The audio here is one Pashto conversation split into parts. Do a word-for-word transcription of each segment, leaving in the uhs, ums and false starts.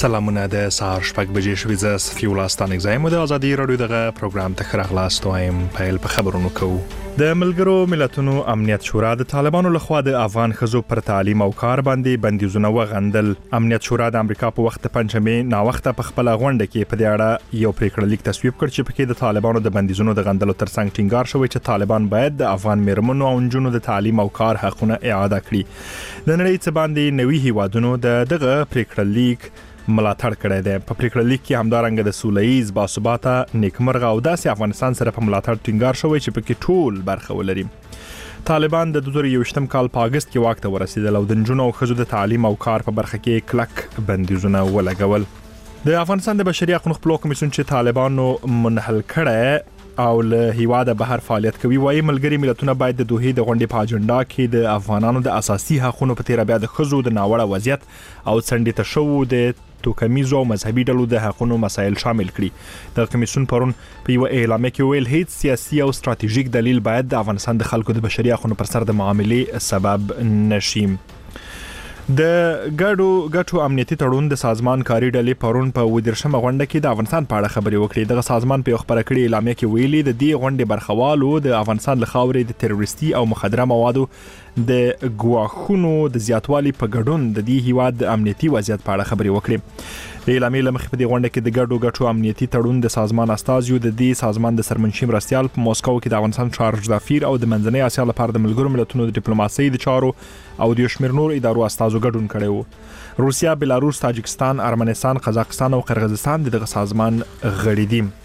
سلامونه د سهار شپږ بجې شوې ز صفي الله ستانک زایم د ازادي رادیو دغه پروګرام ته خراغلاست وایم پیل په خبرونو کوو. د ملګرو ملتونو امنیت شورا د طالبانو لخوا د افغان خزو پر تعلیم او کار باندې بندیزونه وغندل. امنیت شورا د امریکا په وخت پنځمې نا وخت په خپل غونډه کې په دې اړه یو پریکړه لیک تصویب کړ چې پکې د طالبانو د بندیزونو د غندلو ترڅنګ ټینګار شوی چې طالبان باید د افغان میرمنو او نجونو د تعلیم او کار حقونه اعاده کړي. د نړۍ څخه باندې نوي هیوادونو د دغه پریکړه لیک ملاتړ کړی دی. په پریکړه لیک کې همدارنګه د سوله‌ایز باثباته نیکمرغه او داسې افغانستان سره په ملاتړ ټینګار شوی چې پکې ټول برخه ولري. طالبان د دوه زره یوویشتم کال په اگست کې واک ته ورسېدل او د نجونو او ښځو د تعلیم او کار په برخه کې کلک بندیزونه ولګول. د افغانستان د بشري حقوقو خپلواک کمیسیون چې طالبانو منحل کړی او له هیواده بهر فعالیت کوي وايي ملګري ملتونه باید د دوه د غونډې په اجنډا کې د افغانانو د اساسي حقوقو په تیر بیا د ښځو د ناوړه وضعیت او څنډې ته شو د توکمیزو او مذهبي ډلو د حقوقو مسایل شامل کړي. د کمیسیون پرون په یو اعلامیه کې ویل هیڅ سیاسي او ستراتیژیک دلیل باید د افغانستان د خلکو د بشري حقوقو پر سر د معاملې سبب نشي. د ګډو ګټو امنیتي تړون د سازمان کاری ډلې پرون په ودرشمه غونډه کې د افغانستان په اړه خبرې وکړې. دغه سازمان په خبره کړې اعلامیه کې ویلي د دې غونډې برخوالو د افغانستان له خاورې د تروریستي او مخدره موادو د ګواښونو د زیاتوالي په ګډون د دې هیواد د امنیتي وضعیت په اړه خبرې وکړې. د اعلامیې لمخې په دې غونډه کې د ګډو ګټو امنیتي تړون د سازمان استازیو د دې سازمان د سرمنشي مرستيال په موسکو کې د افغانستان چارج دافیر او د منځنۍ اسیا لپاره د ملګرو ملتونو د ډیپلوماسۍ د چارو او د شمیر نور ادارو استازو ګډون کړي وو. روسیا، بلاروس، تاجکستان، ارمنستان، قزاقستان او قرغیزستان دغه سازمان غړي دي.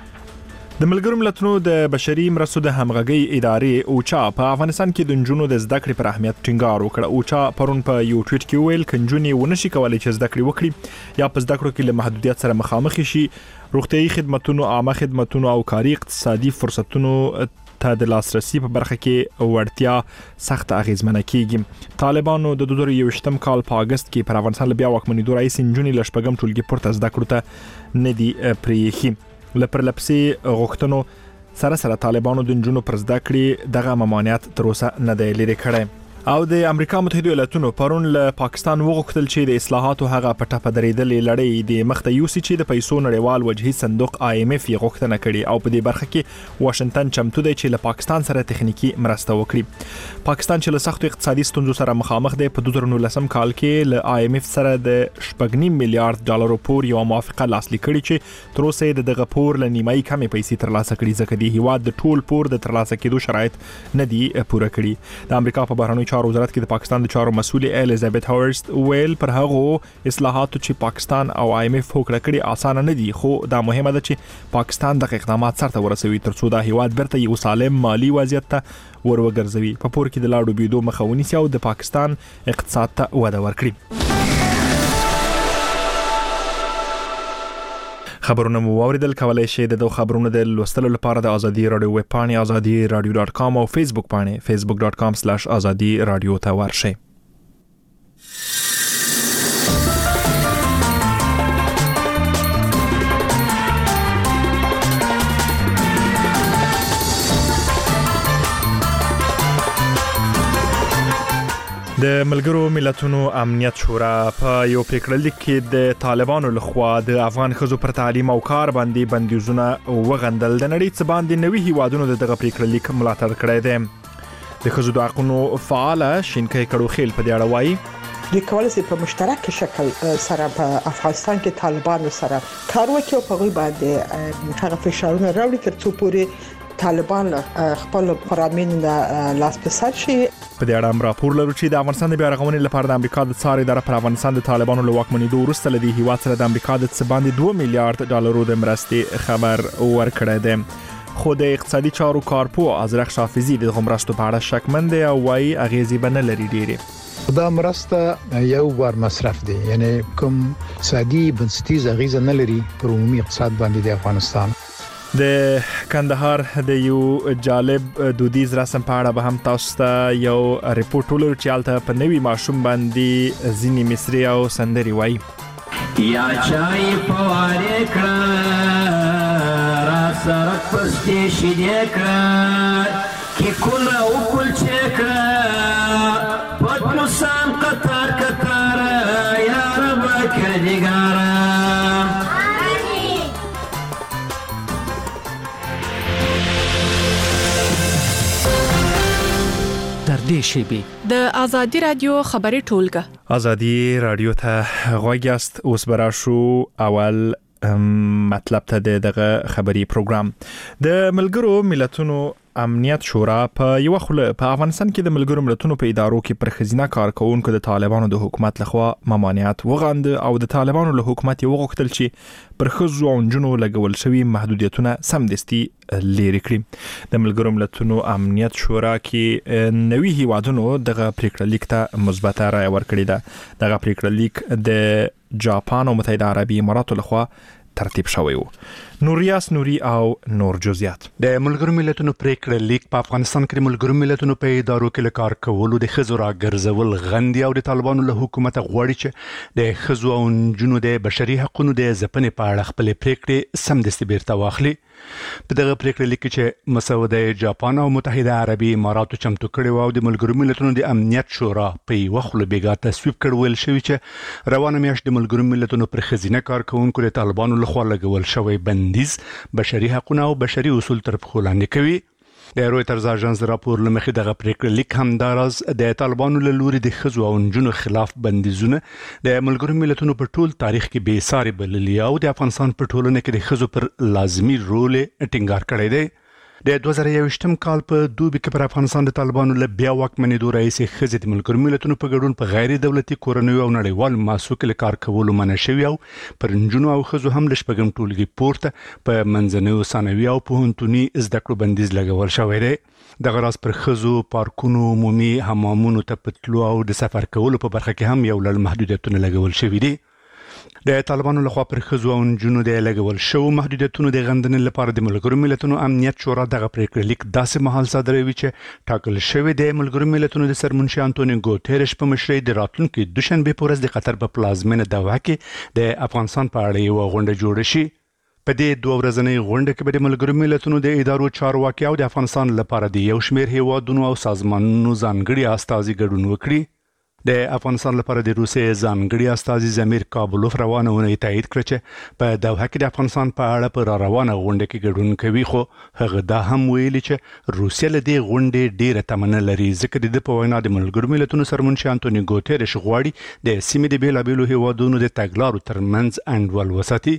د ملګرو ملتونو د بشري مرستو د همغږي ادارې اوچا په افغانستان کې د نجونو د زده کړې پر اهمیت ټینګار وکړ. اوچا پرون په یو ټویټ کې ویل کنجونی ونشي کولای چې زده کړې وکړي یا په زده کړو کې له محدودیت سره مخامخ شي. روغتيایي خدماتو، عامه خدماتو او کاري اقتصادي فرصتونو ته د لاسرسي په برخه کې وړتیا سخت اغیزمنه کیږي. طالبانو د دوه زره یوویشتم کال په اگست کې پر افغانستان بیا واکمنۍ دوه رئیس نجونی لشپګم ټولګي پورته زده کړو ته ندي پریخي. لپاره لپسي غوښتنو سره سره طالبانو د نجونو پر زده کړې دغه ممانعت تر اوسه نه دی لري کړی. او د امریکا متحده ایالاتونو پرون له پاکستان وغوښتل چې د اصلاحاتو هغه پټه پدریدلې لړۍ د مخته یوسي چې د پیسو نړیوال وجهي صندوق آی ایم اف یې غوښتنه کړې او په دې برخه کې واشنگټن چمتو دی چې له پاکستان سره تخنیکی مرسته وکړي. پاکستان چې له سختو اقتصادي ستونزو سره مخامخ دی په دوه زره نولسم کال کې له آی ایم اف سره د شپږ نیم میلیارډ ډالر پور یو موافقه لاسلیک کړې چې تر اوسه د دغه پور له نیمایي کمې پیسې ترلاسه کړي ځکه د هیواد د ټول پور د ترلاسه کېدو شرایط نه دي پوره کړي. د امریکا په بهرنیو چارو وزارت کې د پاکستان د چارو مسؤل الیزابت هاورست ویل پر هغه اصلاحاتو چې پاکستان او آی ایم اف وکړه کړي اسانه نه دي خو دا مهمه ده چې پاکستان د اقدامات سره ورسوي ترڅو د هیواد برته یو سالم مالی وضعیت ته وروګرځوي. په پور کې د لاړو بيدو مخاوني سي او د پاکستان اقتصاد ته وده ورکړي. خبرونه مو اوریدل کولای شئ د دوه خبرونو د لوستلو لپاره د ازادي رادیو ویب پاڼه ازادي رادیو ډاټ کام او فیسبوک پاڼه فیسبوک ډاټ کام سلیش ازادي رادیو ته ورشئ. د ملګرو ملتونو امنیت شورا په یو پریکړه لیک کې د طالبانو لخوا د افغان ښځو پر تعلیم او کار باندې بندیزونه وغندل. د نړۍ څخه باندې نوي هیوادونو د دغه پریکړه لیک ملاتړ کړی دی. د ښځو د حقوقو فعال شینکای کړو خیل په دې اړه وایي د کولای په مشترک شکل سره په افغانستان کې طالبانو سره کار وکړي او په غوي باندې هغه فشارونه راوړي ترڅو پورې طالبان خپل پرامین لاس په سر شي. په دې اړه راپور لرو چې د افغانستان د بیا رغونې لپاره د امریکا د څار اداره پر افغانستان د طالبانو له واکمنۍ وروسته لدی هیواد سره د امریکا د څه باندې دوه میلیارډ ډالرو د مرستې خبر ورکړی دی. خو د اقتصادي چارو کارپو ازرق شافعي د غمرستو په اړه شکمن دی او وايي اغیزې بنه لري ډېری. دا مرسته یو بار مصرف دی یعنی کوم اقتصادي بنسټیز اغیزه نه لري پر عمومي اقتصاد باندې د افغانستان. د کندهار د یو جالب دودیز رسم په اړه به هم تاسو ته یو ریپورت ولرو چې حالت په نوي ماشوم باندې ځینی مصری او سندري وای. یا چای پواره کړه را سره پستې شې کړه کې کول او کول چې کړه په پلوسان قطار قطار یا رب کړه تر دې شیبې د ازادي رادیو خبري ټولګه. ازادي رادیو ته غوږیاست. اوس براشو اول مطلب ته دغه خبري پروګرام. د ملګرو ملتونو امنیت شورا په یو خله په افغانستان کې د ملګرو ملتونو په ادارو کې پر خزینه کارکونکو د طالبانو د حکومت لخوا ممانعت وغند او د طالبانو له حکومت یو غوښتل چې پر خزو او جنو لګول شوی محدودیتونه سمدستي لري کړي. د ملګرو ملتونو امنیت شورا کې نوي هیوادونو دغه پریکړه لیک ته مثبته رائے ورکړې ده. دغه پریکړه لیک د جاپان او متحده عربي اماراتو لخوا ترتیب شوی و. نوریاس نوري او نور جزئیات. د ملګرو ملتونو پریکړه لیک په افغانستان کې ملګرو ملتونو په ادارو کې کار کولو د خزو را ګرځول غندي او د طالبانو له حکومت غواړي چې د خزو او جنو د بشري حقوقو د ځپنې په اړه خپل پریکړه سمدستي بیرته واخلي. په دغه پریکړه لیک کې مسوده جاپان او متحده عربي اماراتو چمتو کړي او د ملګرو ملتونو د امنیت شورا په یو خله بیګا تصویب کړول شوی چې روانه میاشت د ملګرو ملتونو پر خزینه کارکونکو د طالبانو لخوا لګول شوی بندیز بشري حقوقو او بشري اصول تر پښو لاندې کوي. د رويټرز اژانس راپور لمخې دغه پریکړه لیک هم دراز د طالبانو له لوري د خزو او جنو خلاف بندیزونه د ملګرو ملتونو په ټول تاریخ کې بې ساري بللي او د افغانستان په ټولنه کې د خزو پر لازمي رول ټینګار کړی دی. د دوه زره یوویشتم کال په دوبي کې پر افغانستان د طالبانو له بیا واکمنېدو راهیسې ښځې د ملګرو ملتونو په ګډون په غیر دولتي کورنیو او نړیوالو مؤسسو کې کار کولو منع شوي او پر نجونو او ښځو هم له شپږم ټولګي پورته په منځنیو ثانوي او پوهنتوني زده کړو بندیز لګول شوی دی. دغه راز پر ښځو پارکونو عمومي حمامونو ته په تلو او د سفر کولو په برخه کې هم یو لړ محدودیتونه لګول شوي دي. د طالبانو لخوا پر خزو او جنو د لګول شو محدودیتونو د غندنې لپاره د ملګرو ملتونو امنیت شورا دغه پریکړه لیک داسې مهال صادروي چې ټاکل شوی د ملګرو ملتونو د سرمنشي انټونیو ګوتيرش په مشرۍ د راتلونکي دوشنبه په ورځ د قطر په پلازمینه دوحه کې د افغانستان په اړه یو غونډه جوړه شي. په دې دوه ورځنۍ غونډه کې به د ملګرو ملتونو د ادارو چارواکي او د افغانستان لپاره د یو شمېر هیوادونو او سازمانونو ځانګړي استازي ګډون وکړي. د افغانستان لپاره د روسیې ځانګړي استازي زمیر کابلوف روانه ونې تایید کړ چې په دوحه کې د افغانستان په اړه پر روانه غونډه کې ګډون کوي، خو هغه دا هم ویلي چې روسیه له دې غونډې ډیره تمنه لري ځکه د په وینا د ملګرو ملتونو سرمنشي انټونیو ګوتيرش غواړي د سیمې د بیلابیلو هیوادونو د تګلارو ترمنځ انډول وساتي.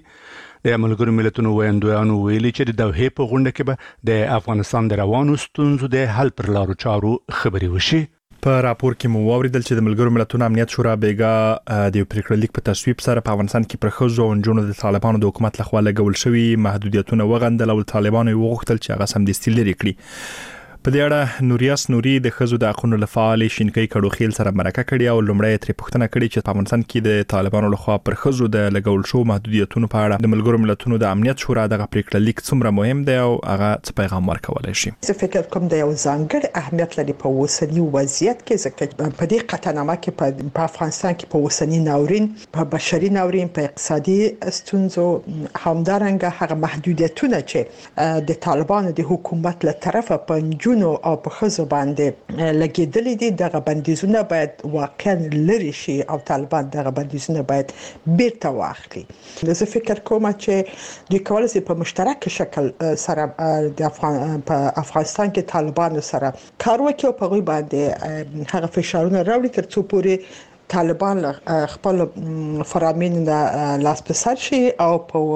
د ملګرو ملتونو ویاندویانو ویلي چې د دوحې په غونډه کې به د افغانستان د روانو ستونزو د حل پر لارو چارو خبري وشي. په راپور کې مو واوریدل چې د ملګرو ملتونو امنیت شورا بیګا د پریکړه لیک په تصویب سره په افغانستان کې پر خزو او جنونو د طالبانو د حکومت لخوا لګول شوی محدودیتونه وغندل او طالبانو وغوښتل چې هغه سمدستي لري کړي. په دې اړه نوریاس نوري د خزو د حقوقو لپاره شینکۍ کډو خیل سره مرکه کړې او لومړی تر پښتنه کړې چې په افغانستان کې د طالبانو لخوا پر خزو د لګول شو محدودیتونو په اړه د ملګرو ملتونو د امنیت شورا دغه پریکړه لیک څومره مهم دی او هغه څه پیغام ورکولای شي. زه فکر کوم د یو ځانګړي اهمیت لري په اوسنی وضعیت کې ځکه په دې قطعنامه کې په افغانستان کې په اوسنی ناورین په بشري ناورین په اقتصادي ستونزو همدارنګه هغه محدودیتونه چې د طالبانو د حکومت له طرفه په جنو او په خزو باندې لګیدلې دي دغه بندیزونه باید واقعا لري شي او طالبان دغه بندیزونه باید بیرته واخلي. زه فکر کوم چې د کولای په مشترک شکل سره د افغان په افغانستان کې طالبانو سره کار وکړي او په غوي باندې هغه فشارونه راوړي تر څو پورې طالبان خپل فرامین لاس په سر شي او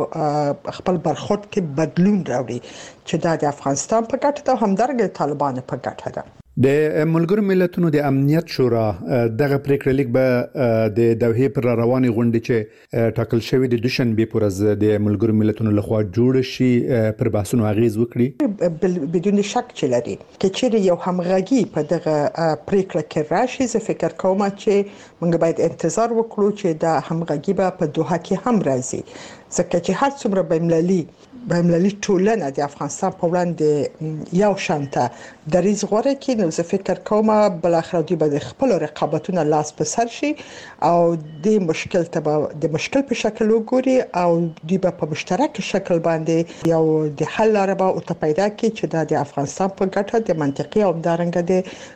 په خپل برخورد کې بدلون راوړي چې دا د افغانستان په ګټه ده همدارنګه طالبان په ګټه ده. د ملګرو ملتونو د امنیت شورا دغه پریکړه لیک به د دوحې پر رواني غونډه چې ټاکل شوی د دوشنبه پر ورځ د ملګرو ملتونو لخوا جوړ شي پر بحثونو اغیز وکړي. بدون شک چې لري چې چیرې یو همغږي په دغه پریکړه کې راشي زه فکر کوم چې موږ باید انتظار وکړو چې دا همغږي به په دوحه کې هم راځي ځکه چې هر څومره بین‌المللي بین‌المللي ټولنه د افغانستان په وړاندې یو شانته دریځ غوړه کې نو زه فکر کوم بل اخر دوی به خپل رقابتونه لاس په سر شي او د مشکل ته د مشکل په شکل وګوري او دوی به په مشترک شکل باندې یو د حل لاره به او ته پیدا کړي چې د افغانستان په ګټه د منطقي او دارنګ د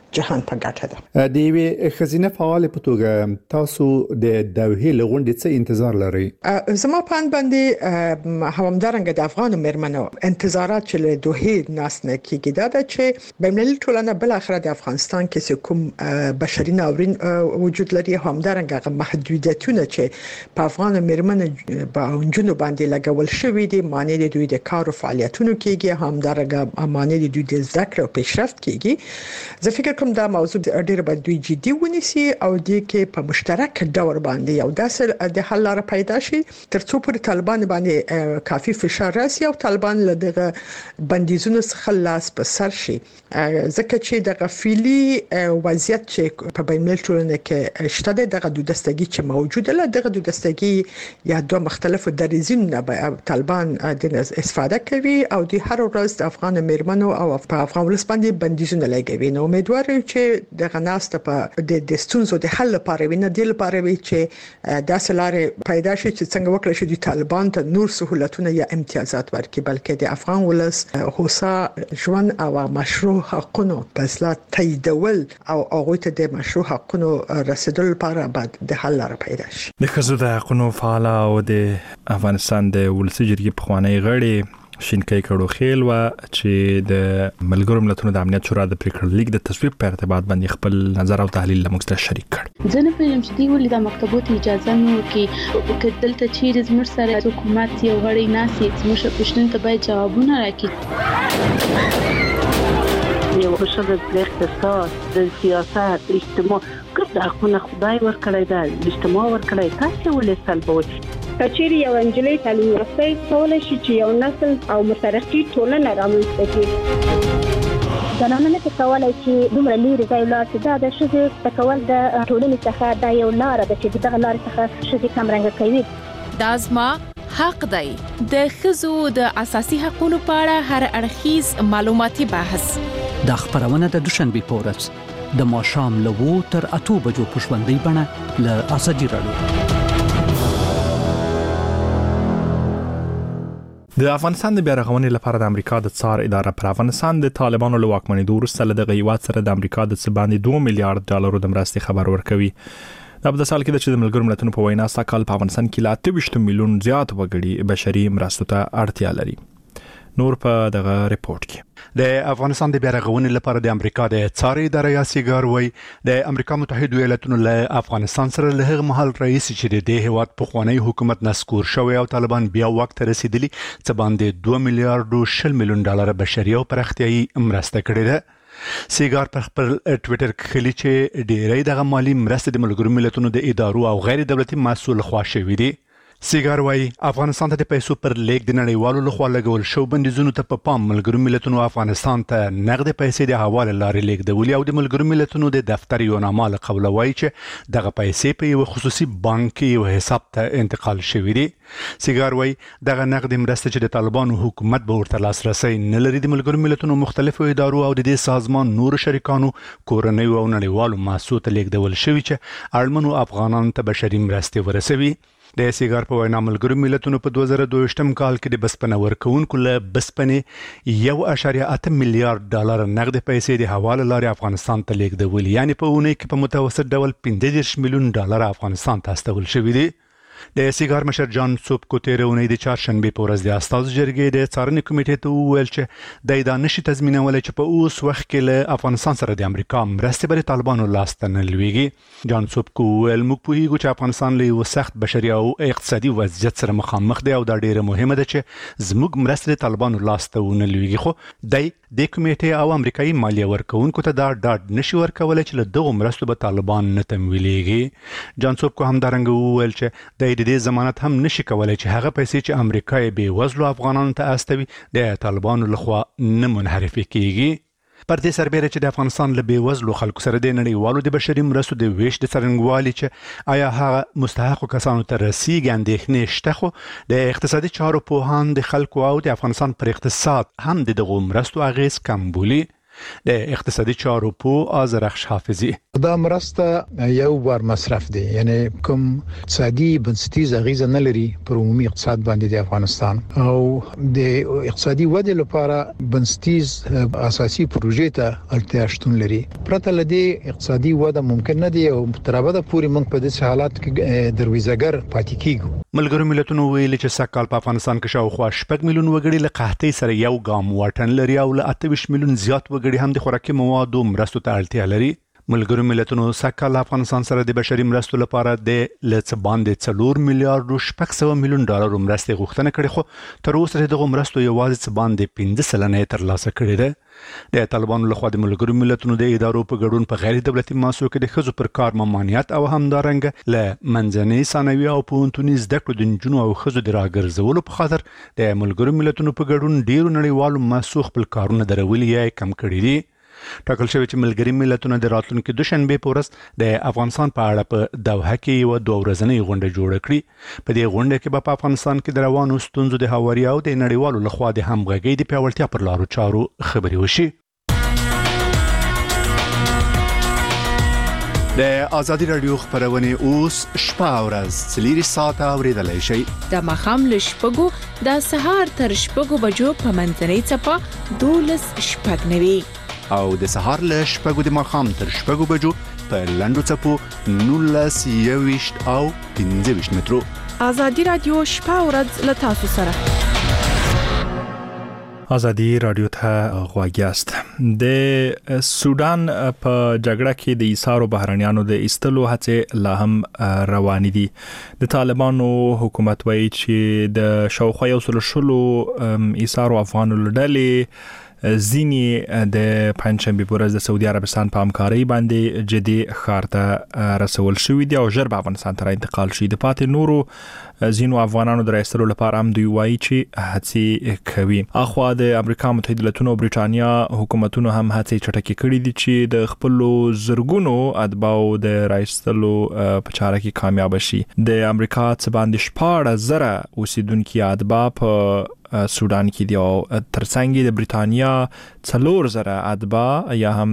جهان په ګټه ده. د یوې خزینه فعال په توګه تاسو د دوحې لغونډې څه انتظار لرئ؟ زما په اند باندې همدارنګه د افغان مرمنو انتظارات چې له دوحې ناس نه کیږي دا چې بین‌المللي ټولنه بل اخر د افغانستان کې کوم بشري ناورین وجود لري، همدارنګه محدودیتونه چې په افغان مرمنو باندې باندې لګول شوی دي، معنی د دوی د کار او فعالیتونو کېږي، همدارنګه معنی د دوی د زده کړې او پیشرفت کېږي. زه فکر کوم دا موضوع ډېر باید دوی جدي ونیسي او د کې په مشترک ډول باندې یو داسې د حل لاره پیدا شي ترڅو پر طالبان باندې کافي فشار راسي او طالبان له دغه بندیزونو څخه لاس په سر شي، ځکه چې د غفلي وضعیت چې په بین‌المللي ټولنه کې شته دغه دودستګي چې موجوده ده، دغه دودستګي یا دوه مختلفو دریزونو نه طالبان د استفاده کوي او د هر ورځ د افغان مرمنو او په افغان ولس باندې بندیزونه لګوي. نو امیدوار چې د غناست په د ستونزو د حل لپاره ویني د لپاره وی چې داسې لارې پیدا شي چې څنګه وکړي چې د طالبان ته نور سہولتونه یا امتیازات ورکړي، بلکې د افغان ولس هوسا ژوند او مشروع حقوقو په اصلاح تاییدول او هغه ته د مشروع حقوقو رسیدل لپاره باید د حل لاره پیدا شي. د ښځو د حقوقو فعال او د افغانستان د ولسي جرګې پخوانی غړي شینکای کړو خیل و چې د ملګرو ملتونو د امنیت شورا د پریکړه لیک د تصویب په ارتباط باندې خپل نظر او تحلیل لمغسته شریک کړ. ځنه په یم چې دی ولې د مکتبونو اجازه نو کې کدلته چیرې زموږ سره حکومت یو غړي ناسي زموږ پښتون ته باید جوابونه راکړي. یو بشر د اقتصاد، د سیاست، اجتماع ګرد حقونه خدای ورکړی دا اجتماع ورکړی، تاسو ولې سلبوي؟ کچېری یو انجلۍ تعلیم یافته کولای شي چې یو نسل او مترقي ټولنه رامنځته کړي. زنانه نه کولای چې دومره لري ځای لاړ چې دا د شذ تکول د ټولنې څخه دا یو لار ده چې دغه لار څخه شذ کم رنګ کوي. دا زما حق دی. د ښځو د اساسي حقوقو په اړه هر اړخیز معلوماتي بحث د خبرونه د دوشنبه په ورځ د ماښام له وو تر اته بجو په ژوندۍ بڼه له اسدي راډیو. د افغانستان د بیا رغونې لپاره د امریکا د څار اداره پر افغانستان د طالبانو له واکمنۍ وروسته له دغه هیواد سره د امریکا د څه باندې دوه میلیارډ ډالرو د مرستې خبر ورکوي. دا په سال کې چې د ملګرو ملتونو په وینا ساکال په افغانستان کې لا اته ویشت میلیون زیات وګړي بشري مرستو ته اړتیا لري. نور په دغه ریپورت کې د افغانستان د بیا رغونې لپاره د امریکا د څار اداره یا سیګار وای د امریکا متحده ایالاتونو له افغانستان سره له هغه مهال رئیس چې د دې هیواد په خوانی حکومت نسکور شوی او طالبان بیا وخت رسیدلی څه باندې دوه میلیارډ او شل میلیون ډالر بشري او پرختیايي مرسته کړې ده. سیګار په خپل ټوئیټر کې خلی چې ډېرې دغه مالی مرسته د ملګرو ملتونو د ادارو او غیر دولتي مسؤل خوا شوې دي. سیګار وای افغانستان ته د پیسو پر لیک د نړیوالو لخوا لګول شو بندیزونو ته په پام ملګرو ملتونو افغانستان ته نقد پیسې د حواله لارې لیږدولې او د ملګرو ملتونو د دفتر یو نامه له قبل وای چې دغه پیسې په یو خصوصي بانک کې یو حساب ته انتقال شوې دي. سیګار وای دغه نقد مرسته چې د طالبانو حکومت به ورته لاسرسي نه لري د ملګرو ملتونو مختلفو ادارو او د دې سازمان نور شریکانو کورنۍ او نړیوالو مؤسسو ته لیږدول شوی چې اړمنو افغانانو ته بشري مرستې ورسوي. د سیګار په وینا ملګرو ملتونو په دوه زره دوه ویشتم کال کې د بسپنه ورکوونکو له بسپنې یو اعشاریه اته میلیارډ ډالر نقد پیسې د حواله لارې افغانستان ته لیږدول، یعنی په اونۍ کې په متوسط ډول پنځه دېرش میلیون ډالر افغانستان ته استول شوي دي. د سیګار مشر جان سوب کو تیر اونۍ د چهارشنبه په ورځ د استازو جرګې د څارنې کمیټې ته وویل چې د دا نشي تضمینولای چې په اوس وخت کې له افغانستان سره د امریکا مرستې بری طالبانو لاس ته نه لويږي. جان سوب کو ویل موږ پوهیږو چې افغانستان له یو سخت بشري او اقتصادي وضعیت سره مخامخ دی او دا ډیره مهمه ده چې زموږ مرستې طالبانو لاس ته ونه لويږي، خو د د کمیټې او امریکایي مالیه ورکوونکو ته دا ډاډ نشي ورکولای چې له دغه مرستو به طالبان نه تمویلېږي. جان سوب کو هم دارنګ وویل چې د دې ضمانت هم نشي کولای چې هغه پیسې چې امریکا یې بې وزلو افغانانو ته استوي د طالبانو لخوا نه منحرف کیږي. پر دې سربېره چې د افغانستان له بې وزلو خلکو سره د نړیوالو د بشري مرستو د ویش د څرنګوالي چې آیا هغه مستحقو کسانو ته رسیږي اندېښنې شته، خو د اقتصادي چارو پوهان د خلکو او د افغانستان پر اقتصاد هم د دغو مرستو اغیز کم بولي. د اقتصادي چارو پوه آذرخش حافظي دا مرسته یو بار مصرف دي، یعنی کوم اقتصادي بنسټیز غیزه نه لري پر عمومي اقتصاد باندې د افغانستان او د اقتصادي ودې لپاره بنسټیز اساسي پروژې ته اړتیا شتون لري. پرته لدی اقتصادي وده ممکن نه دی او ترابه پوری موږ په دې حالات کې دروازګر پاتې کیږو. ملګرو ملتونو ویلي چې سږ په افغانستان کې شاوخوا شپږ میلیون وګړي له قحطۍ سره یو ګام واټن لري او له اته ویشت میلیون زیات وګړي هم د خوراکي موادو مرستو ته اړتیا لري. ملګرو ملتونو سږ افغانستان سره د بشري مرستو لپاره د لڅ باندې څلور میلیارډ شپږ سوه میلیون ډالر مرستې غوښتنه کړې، خو تر اوسه دغه مرستو یوازې څه باندې پنځه سلنه ترلاسه کړې ده. د طالبانو لخوا د ملګرو ملتونو د ادارو په ګډون په غیر دولتي مؤسسو کې د ښځو پر کار ممانعت او همدارنګه له منځنۍ ثانوي او پوهنتوني زده کړو د نجونو او ښځو د راګرځولو په خاطر د ملګرو ملتونو په ګډون ډیرو نړیوالو مؤسسو خپل کارونه درولي یا کم کړي دي. ټاکل شوی چې ملګري ملتونه د راتلونکي دوشنبه په ورځ د افغانستان په اړه په دوحه کې یو دوه ورځنۍ غونډه جوړه کړي. په دې غونډه کې به په افغانستان کې د روانو ستونزو د هواري او د نړیوالو لخوا د همغږۍ د پیاوړتیا پر لارو چارو خبرې وشي. د ازادي رادیو خبرونه اوس شپه او ورځ څلور ساعته اوریدلای شئ. د ماښام ل شپږو د سهار تر شپږو بجو په منځنۍ څپه دولس شپږ نوي او د سهار له شپږو د ماښام تر شپږو بجو په لنډو څپو نولس یویشت او پنځه ویشت مترو. ازادي رادیو شپه او ورځ له تاسو سره. ازادي رادیو ته غواړی است. د سودان په جګړه کې د ایثارو بهرنیانو د ایستلو هڅې لا هم روانې دي. د طالبانو حکومت وایي چې د شاوخوا یو سل شلو ایثارو افغانو لړلې زینی د پنځشنبه په ورځ د سعودي عربستان په همکارۍ باندې جدي خارته رسول شوې دي او ژر به افغانستان ته انتقال شي. د پاتې نورو زینو افغانانو د راستلو لپاره هم دوی وایي چې هڅې کوي. اخوا د امریکا متحده ایالاتونو او برېټانیا حکومتونو هم هڅې چټکې کړې دي چې د خپل زرګونو اتباعو د راستلو په چاره کې کامیاب شي. د امریکا څخه باندې شپږ زره اوسیدونکو اتباع په سودان کې دی او ترڅنګ د برېټانیا څلور زره اتباع یا هم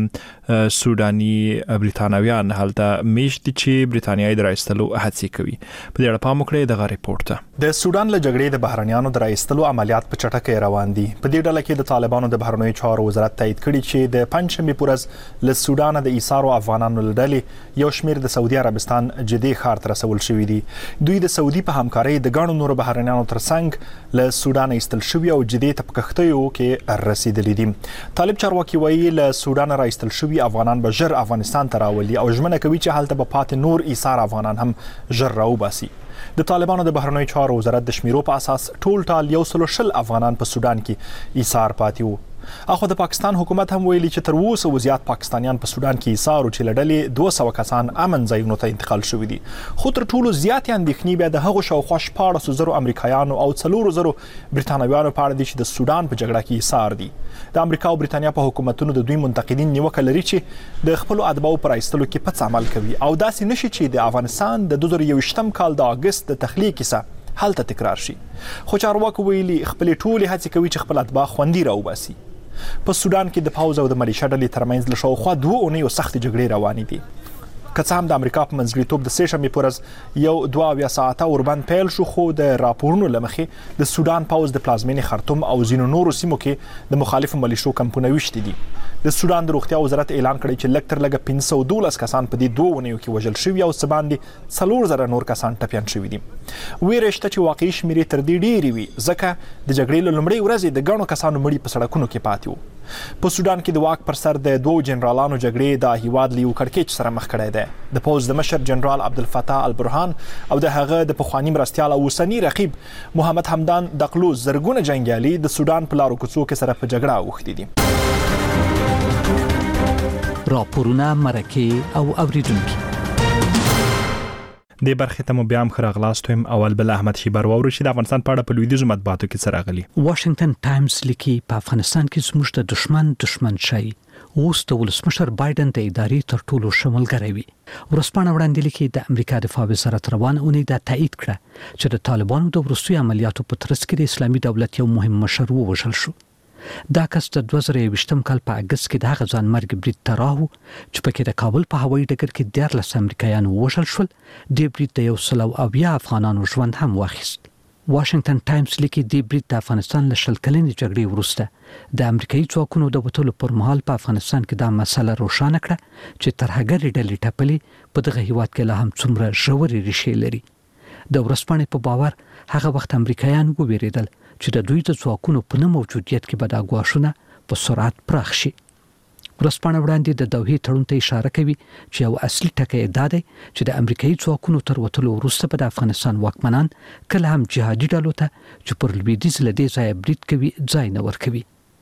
سوداني برېټانویان هلته میشت دي چې برېټانیای د راستلو هڅې کوي. په دې اړه پام وکړئ دغه ریپورت ته. د سودان له جګړې د بهرنیانو د راستلو عملیات په چټکۍ روان دي. په دې ډله کې د طالبانو د بهرنیو چارو وزارت تایید کړي چې د پنځشنبه په ورځ له سودان د ایثارو افغانانو لړلې یو شمیر د سعودي عربستان جدي خار ته رسول شوی دي. دوی د سعودي په همکارۍ د ګڼو نورو بهرنیانو ترڅنګ له سودان ایستل شوی او جدي تپکختیو کې رسیدلې دي. طالب چارواکي وایي له سودان راایستل شوی افغانان به ژر افغانستان ته راولي او ژمنه کوي چې هلته به پاتې نور ایثار افغانان هم ژر راوباسي. د طالبانو د بهرنیو چارو وزارت د شمیرو په اساس ټول ټال یو سل شل افغانان په سودان کې ایثار پاتې وو. اخو د پاکستان حکومت هم ویلي چې تر اوسه وزیات پاکستانیان په سودان کې ایثار او چې لړلې دوه سوه کسان امن ځایونو ته انتقال شوي دي. خو تر ټولو زیات اندېښنې بیا د هغو شاوخوا شپاړسو زرو امریکایانو او څلورو زرو برېټانویانو په اړه دي چې د سودان په جګړه کې ایثار دي. د امریکا او برېټانیا په حکومتونو د دوی منتقدین نیوکه لري چې د خپل اتباعو پر ایستلو کې پڅ عمل کوي او داسې نشي چې د افغانستان د دوه زره یوویشتم کال د اگست د تخلیق کیسه هلته تکرار شي. خو چارواکو ویلي خپل ټولې هڅې کوي چې خپل اتباع خوندي راوباسي. په سودان کې د پاوز او د ملیشیا ډلې ترمنځ له شاوخوا دوه اونیو سخت جګړې روانې دي. که څه هم د امریکا په منځګړیتوب د سه شنبې په ورځ یو دوه اویا ساعته اوربند پیل شو، خو د راپورونو له مخې د سودان پاوز د پلازمینې خرطوم او ځینو نورو سیمو کې د مخالفو ملیشو کمپونه ویشتي دي. د سودان د روغتیا وزارت اعلان کړی چې لږ تر لږه پنځه سوه دولس کسان په دې دوه اونیو کې وژل شوي او څه باندې څلور زره نور کسان ټپیان شوي دي. ویره شته چې واقعي شمیرې تر دې ډېرې وي ځکه د جګړې له لومړۍ ورځې د ګڼو کسانو مړي په سړکونو کې پاتې وو. په سودان کې د واک پر سر د دوو جنرالانو جګړې د هیواد له یو کړکېچ سره مخ کړی دی. د پوځ د مشر جنرال عبدالفتاح البرهان او د هغه د پخواني مرستیال او اوسني رقیب محمد حمدان دقلو زرګونه جنګیالي د سودان په لارو کوڅو کې سره په جګړه اوښتي دي. راپورونه مرکه او اوریدونکو د برخې ته مو بیا هم خراغلاست هم اول بل احمد شیبر ووري چې د افغانستان په اړه په لویدیځو مطبوعاتو کې څه راغلي. واشنگټن ټایمز لیکي په افغانستان کې زموږ د دشمن دشمن شي اوس د ولسمشر بایدن د ادارې تر ټولو شمولګری وي. ورسپانه وړاندې لیکي د امریکا دفاع وزارت روان اونۍ دا تایید کړه چې د طالبانو د وروستي عملیاتو په ترڅ کې د اسلامي دولت یو مهم مشر ووژل شو. دا کس د دوه زره یوویشتم کال په اگست کې د هغه ځان مرګ برید ته راهو چې پکې د کابل په هوایي ډګر کې دیارلس امریکایان ووژل شول. د برید د یو سل او اویا افغانانو ژوند هم واخیست. واشنگټن ټایمز لیکي د برید د افغانستان له شل کلنې جګړې وروسته د امریکایي ځواکونو د وټولو پر مهال په افغانستان کې دا مسله روښانه کړه چې ترهګرې ډلې ټپلې په دغه هیواد کې لا هم څومره ژورې ریښې لري. د ورځپاڼې په باور هغه وخت امریکایان وویریدل چې د دوی د ځواکونو په نه موجودیت کې به دا ګواښونه په سرعت پراخ شي. ورځپاڼه وړاندې د دوحې تړون ته اشاره کوي چې یو اصلي ټکی دا دی چې د امریکایي ځواکونو تر وتلو وروسته به د افغانستان واکمنان کله هم جهادي ډلو ته چې پر لویدیځ له دې ځایه برید کوي ځای نه ورکوي.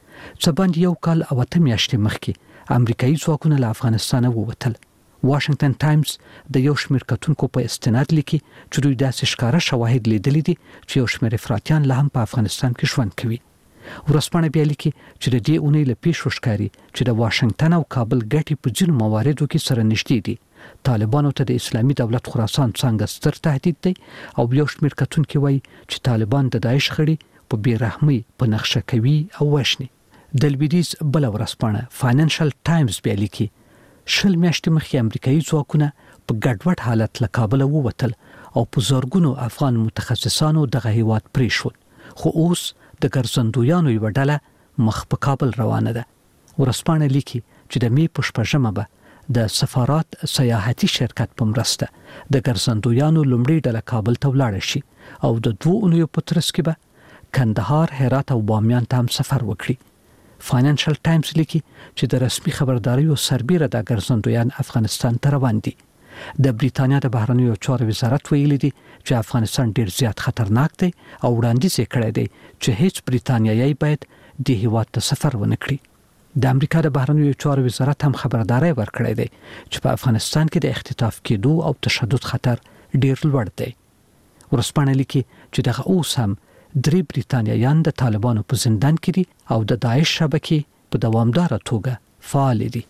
څه باندې یو کال او اته میاشتې مخکې امریکایي ځواکونه له افغانستانه ووتل. واشنگټن ټایمز د یو شمېر کتونکو په استناد لیکي چې دوی داسې ښکاره شواهد لیدلي دي چې یو شمېر افراطیان لا هم په افغانستان کې ژوند کوي. ورځپاڼه بیا لیکي چې د دې اونۍ له پیښو ښکاري چې د واشنگټن او کابل ګټې په ځینو مواردو کې سره نږدې دي. طالبانو ته د اسلامي دولت خراسان څنګه ستر تهدید دی او یو شمېر کتونکي وایي چې طالبان د داعش غړي په بیرحمۍ په نقشه کوي او وژني. د لویدیځ بل ورځپاڼه فاینانشل ټایمز بیا لیکي شل میاشتې مخکې امریکایي ځواکونه په ګډوډ حالت له کابل ووتل او په زورګونو افغان متخصصانو دغه هیواد پریښود، خو اوس د ګرځندویانو یو ډله مخ په کابل روانه ده. ورځپاڼه لیکي چې د می په شپږمه به د سفارت سیاحتي شرکت په مرسته د ګرځندویانو لومړی ډله کابل ته ولاړ شي او د دوه اونیو په ترڅ کې به کندهار، هرات او بامیان ته هم سفر وکړي. فاینانشل ټایمز لیکي چې د رسمي خبرداريو سربېره د ګرځندویان افغانستان ته روان دي. د بریتانیا د بهرنیو چارو وزارت ویلي دی چې افغانستان ډیر زیات خطرناک دی او وړاندیز کړی دی چې هیڅ بریتانیایی باید د هیواد ته سفر ونه کړي. د امریکا د بهرنیو چارو وزارت هم خبرداري ورکړې ده چې په افغانستان کې د اختطاف کېدو او تشدد خطر ډیر لوړ دی. ورځپاڼه لیکي چې دغه اوس هم درې بریتانیایان د طالبانو په زندان کې دي او د داعش شبکې په دوامداره توګه فعال دي.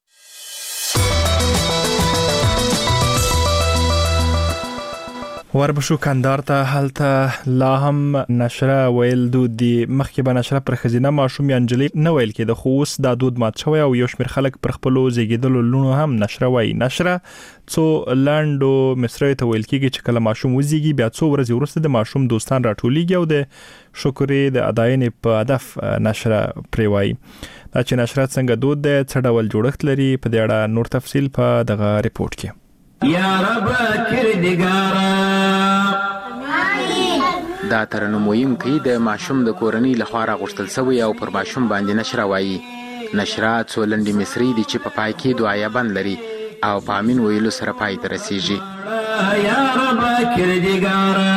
وربشو کندهار ته هلته لا هم نشره ویل دود دی. مخکې به نشره پر خزینه ماشوم یا انجلې نه ویل کېده، خو اوس دا دود مات شوی او یو شمېر خلک پر خپلو زیږیدلو لونو هم نشره وایي. نشره څو لنډو مصرعو ته ویل کېږي چې کله ماشوم وزیږي بیا څو ورځې وروسته د ماشوم دوستان راټولیږي او د شکرې د اداینې په هدف نشره پرې وایي. دا چې نشره څنګه دود دی، څه ډول جوړښت لري، په دې اړه نور تفصیل په دغه ریپورت کې. یا رب کردګارا دا ترنم ویونکی د ماشوم د کورنۍ لخوا راغوښتل شوی او پر ماشوم باندې نشره وایي. نشره څو لنډې مصري دي چې په پای کې دعایه بند لري او په امین ویلو سره پای ته رسیږي. یا رب کردګارا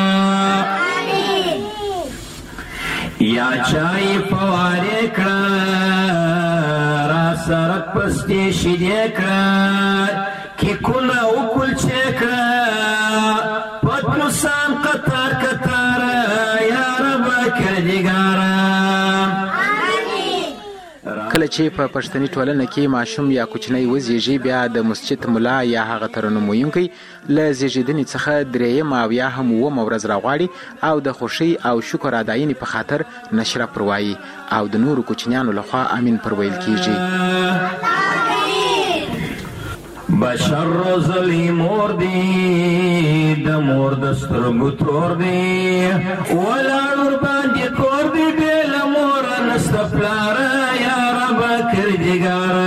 یا چای فواره کړه را سره پستې شیدې کړه کی کونه وکل چکړه پتلوسان قطار قطار یا رب کردګارا. کله چې په پښتني ټولنه کې ماشوم یا کوچنی وزیږي بیا د مسجد مولا یا هغه ترنم ویونکی له زیږیدنې څخه درېیم او یا هم اوومه ورځ راغواړي او د خوښۍ او شکر اداینې په خاطر نشره پروایي او د نورو کوچنیانو لخوا امین پرویل کیږي. بشر روزلی مور دی د مور د سترګو تور دی ولاړ باندې کور دی بل مور نست پلار یا رب کردګارا.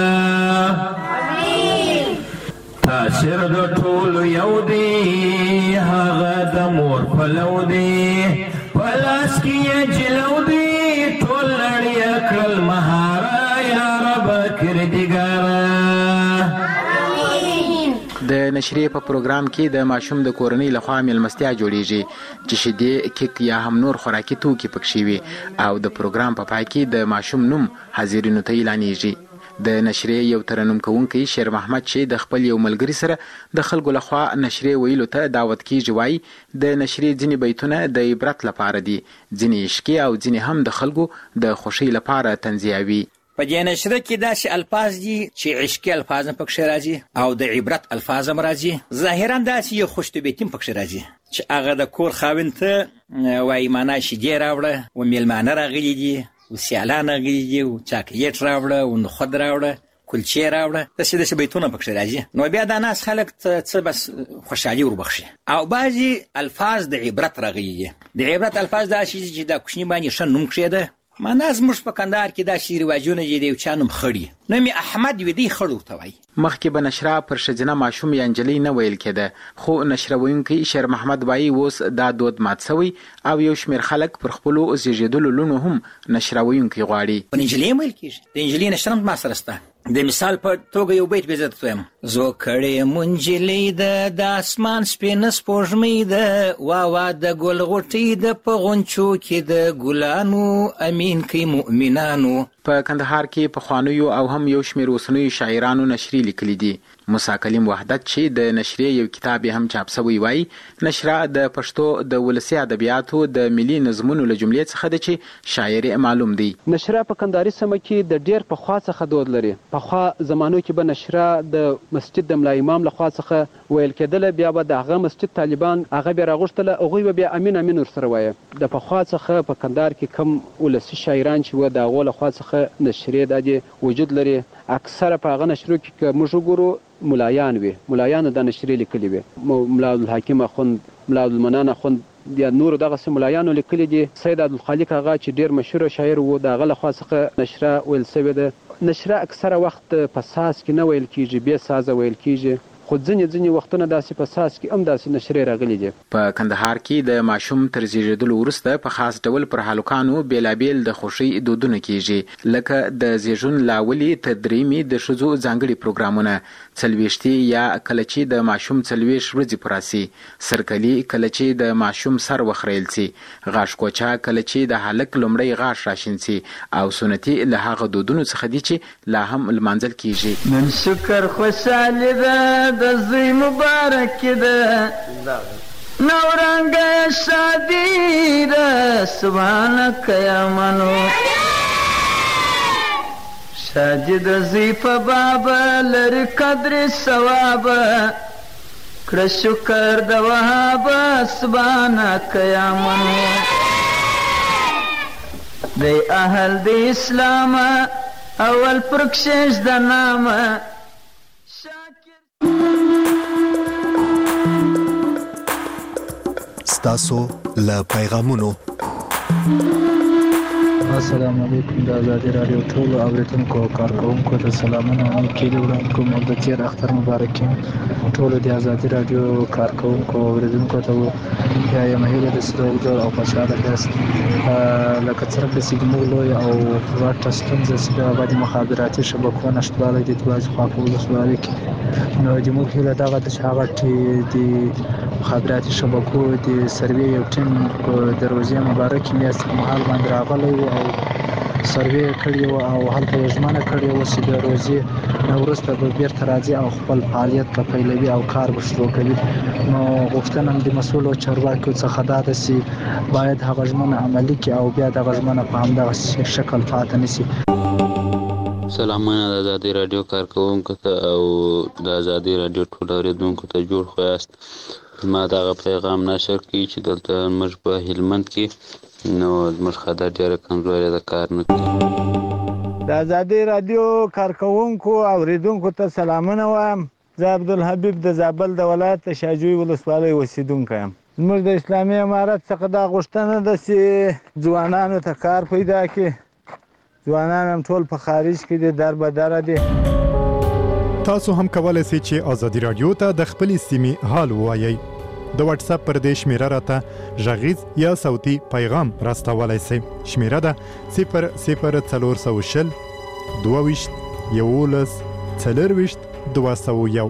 تاثیر د ټول یو دی هغه د مور پلو دی پلاس کې جلو دی ټول لړیا کړل مهارا یا رب کردګارا. د نشریه په پروګرام کې د ماشوم د کورنۍ لخوا مېلمستیا جوړیږي چې شیدې، کیک یا هم نور خوراکي توکي پکې وي او د پروګرام په پای کې د ماشوم نوم حاضرینو ته اعلانېږي. د نشریه یو ترنم کوونکی شیر محمد چې د خپل یو ملګری سره د خلکو لخوا نشریه ویلو ته دعوت کیږي وایي د نشریه ځینې بیتونه د عبرت لپاره دي، ځینې عشقي او ځینې هم د خلکو د خوښۍ لپاره تنزیهوي. په دې نشره کې داسې الفاظ دي چې عشقي الفاظ هم پکې راځي او د عبرت الفاظ هم راځي. ظاهرا داسې یو خوشطبیعتي هم پکې راځي چې هغه د کور خاوند ته وایي معنا شیدې راوړه و میلمانه راغلي دي او سیالان غږیږي او چاکلیټ راوړه او نخود راوړه کلچې راوړه داسې داسې بیتونه پکښې راځي. نو بیا دا ناس خلک څه بس خوشحالي وربخښي. او بعضې الفاظ د عبرت راغږیږي. د عبرت الفاظ دا شي چې دا کوچني باندې ښه نوم کښېده. معنا زموږ په کندهار کې داسې رواجونه دي د یو چا نوم خړي نوم یې احمد وي دی خړ ورته وایي. مخکې به نشره پر ښځینه ماشوم یا نجلۍ نه ویل کېده، خو نشره ویونکی شیر محمد وایي اوس دا دود مات شوی او یو شمېر خلک پر خپلو زیږېدلو لوڼو هم نشره ویونکی غواړي. په نجلۍ هم ویل کېږي. د نجلۍ نشره هم ما سره شته. د مثال په توګه یو بیت به زه درته وایم: زو کړې مو نجلۍ ده د اسمان سپینه سپوږمۍ ده، وا وا د ګل غوټۍ ده په غونچو کې د ګلانو امین کوي مؤمنانو. په کندهار کې پخوانیو او هم یو شمېر اوسنیو شاعرانو نشرې لیکلي دي. موسی کلیم وحدت چې د نشرې یو کتاب هم چاپ شوی وایي نشره د پښتو د ولسي ادبیاتو د ملي نظمونو له جملې څخه ده چې شاعري معلوم دی. نشره په کندهاري سیمه کې د ډېر پخوا څخه دود لري. پخوا زمانو کې به نشره د مسجد د ملا امام لخوا څخه ویل کېدله، بیا به د هغه مسجد طالبان هغه بیا راغوښتله، هغوی به بیا امین امین ورسره وایه. د پخوا څخه په کندهار کې کم ولسي شاعران چې وه د هغو لخوا څخه نشرې دا دې وجود لري. اکثره په هغه نشرو کې که موږ وګورو ملایان وي، ملایانو دا نشرې لیکلي وي. ملا عبدالحکیم اخوند، ملا عبدالمنان اخوند یا نورو دغسې ملایانو لیکلي دي. سید عبدالخالق هغه چې ډېر مشهوره شاعر و د هغه لخوا څخه نشره ویل سوې ده. نشره اکثره وخت په ساز کې نه ویل کېږي، بې سازه ویل کېږي، خو ځینې ځینې وختونه داسې په ساز کې هم داسې نشرې راغلي دي. په کندهار کې د ماشوم تر زیږېدلو وروسته په خاص ډول پر هلکانو بېلابېل د خوښۍ دودونه کېږي، لکه د زیږون له اولې تر درېیمې د ښځو ځانګړي پروګرامونه، څلوېښتې یا کله چې د ماشوم څلوېښت ورځې پوره سي، سرکلي کله چې د ماشوم سر وخریل سي، غاښ کوچه کله چې د هلک لومړی غاښ راشین سي، او سنتي له هغه دودونو څخه دي چې لا هم لمانځل کېږي. نن شکر خوشحالي ده د زوی مبارک ده، نورنګه شادي ده سبحانک یا منو، شادي د زوی په بابا لري قدر ثواب، کړه شکر د وهاب سبحانک یا منو. دی اهل د اسلام اول پرکشش د نامه ستاسو له پیغامونو. السلام علیکم. د آزادي راډیو ټولو اورېدونکو او کارکوونکو ته سلامونه او نیکې وړاندې کوم. د تېر اختر مبارک یم ټولو د آزادي راډیو کارکوونکو او اورېدونکو ته بیا یم هیله ده چې روغ او خوشحاله یاست. لکه څرنګه چې زموږ لوی او غټه ستونزه چې د بعضې مخابراتي شبکو نشتوالی دی د بعضې خوا په ولسوالۍ کې، نو زموږ هیله دغه ده چې هغه د مخابراتي شبکو د سروې یو ټیم د روژې مبارکې میاشتې په مهال باندې راغلی و او سروې کړې وه او هلته یې ژمنه کړې وه چې د روژې نه وروسته به بېرته راځي او خپل فعالیت به پیلوي او کار به شروع کوي. نو غوښتنه هم د مسؤلو چارواکو څخه دا ده چې باید هغه ژمنه عملي کړي او بیا دغه ژمنه په همدغه شکل پاتې نه سي. سلامونه د آزادي راډیو کارکوونکو ته او د آزادي راډیو ټول اورېدونکو ته جوړ خو یاست. زما دغه پیغام نشر کړي چې دلته موږ په هلمند کې نو زموږ خدای ډېره کمزورې ده، کار نه کوي. د آزادي راډیو کارکوونکو او اورېدونکو ته سلامونه وایم. زه عبدالحبیب د زابل د ولایت د شاجوی ولسوالۍ اوسېدونکی یم. زموږ د اسلامي امارت څخه دا غوښتنه ده چې ځوانانو ته کار پیدا کړي. ځوانان هم ټول په خارج کې دي، در به دره دي. تاسو هم کولای شئ چې آزادي راډیو ته د خپلې سیمې حال ووایئ. د واتس اپ پر دې شمیره راته غږیز یا صوتي پیغام راستولای شئ. شمیره ده صفر صفر څلور سوه شل دوه ویشت یولس څلرویشت دوه سوه یو.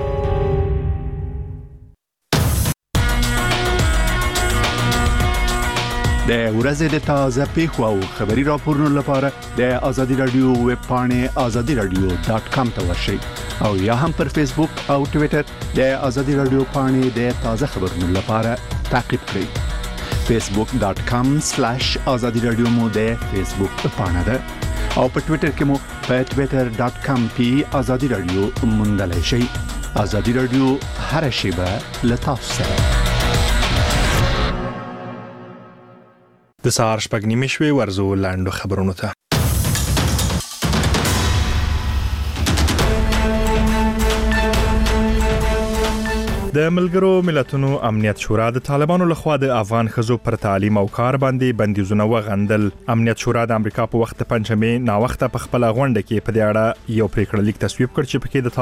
د ورځې د تازه پیښو او خبري راپورونو لپاره د آزادي راډیو ویب پاڼې آزادي راډیو ډاټ کام ته ورشئ او یا هم پر فیسبوک او ټویټر د آزادي راډیو پاڼې د تازه خبرونو لپاره تعقیب کړئ. فیسبوک ډاټ کام سلیش آزادي راډیو مو د فیسبوک پاڼه ده او په ټویټر کې مو په ټویټر ډاټ کام پی آزادي راډیو موندلی شئ. آزادي راډیو هر شیبه له تاسو سره. د سهار شپږ نیمې شوې ورزو لاندو خبرونو ته. د ملګرو ملتونو امنیت شورا د طالبانو لخوا د افغان خزو پر تعلیم او کار باندې بندیزونه وغندل. امنیت شورا د امریکا په وخت پنځمې نا وخت په خپل غونډه کې په دې اړه یو پریکړه لیک تصویب کړ چې پکې د